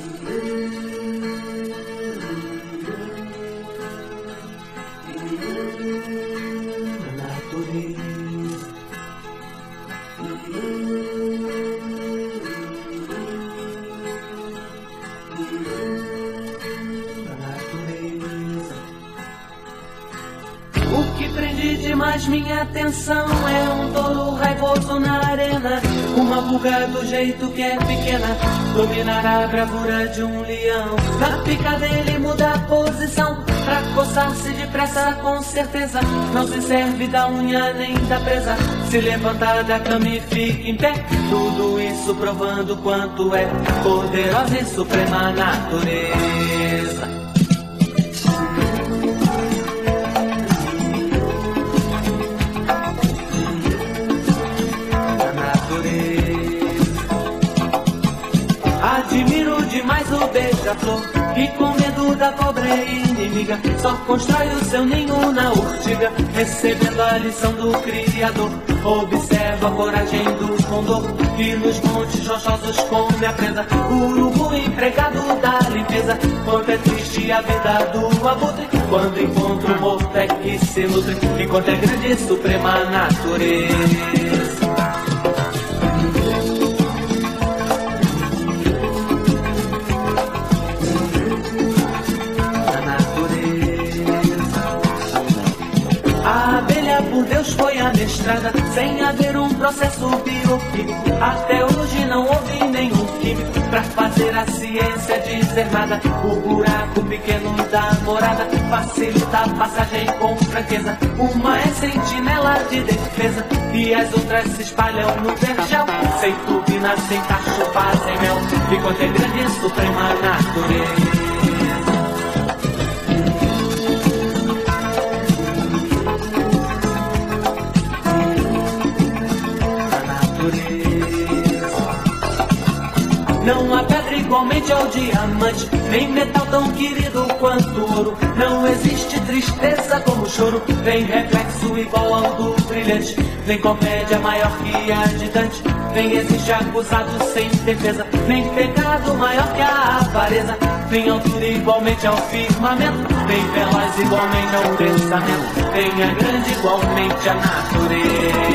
O que prende demais minha atenção é um touro raivoso na arena, uma pulga do jeito que é pequena, dominar a bravura de um leão. Na pica dele muda a posição, pra coçar-se depressa com certeza. Não se serve da unha nem da presa, se levanta da cama e fica em pé. Tudo isso provando quanto é poderosa e suprema a natureza. Admiro demais o beija-flor, que com medo da pobre inimiga só constrói o seu ninho na urtiga, recebendo a lição do Criador. Observa a coragem do condor, que nos montes rochosos come a presa. O urubu empregado da limpeza, quanto é triste a vida do abutre, quando encontra o morto é que se nutre, enquanto é grande e suprema a natureza. Por Deus foi amestrada, sem haver um processo bioquímico. Até hoje não houve nenhum químico pra fazer a ciência dizer nada. O buraco pequeno da morada facilita a passagem com franqueza. Uma é sentinela de defesa e as outras se espalham no vergel. Sem turbina, sem tacho, fazem mel, enquanto é grande e suprema a natureza. Não há pedra igualmente ao diamante, nem metal tão querido quanto o ouro. Não existe tristeza como choro, nem reflexo igual ao do brilhante, nem comédia maior que a de Dante, nem existe acusado sem defesa, nem pecado maior que a avareza, nem altura igualmente ao firmamento, nem veloz igualmente ao pensamento, nem a grande igualmente a natureza.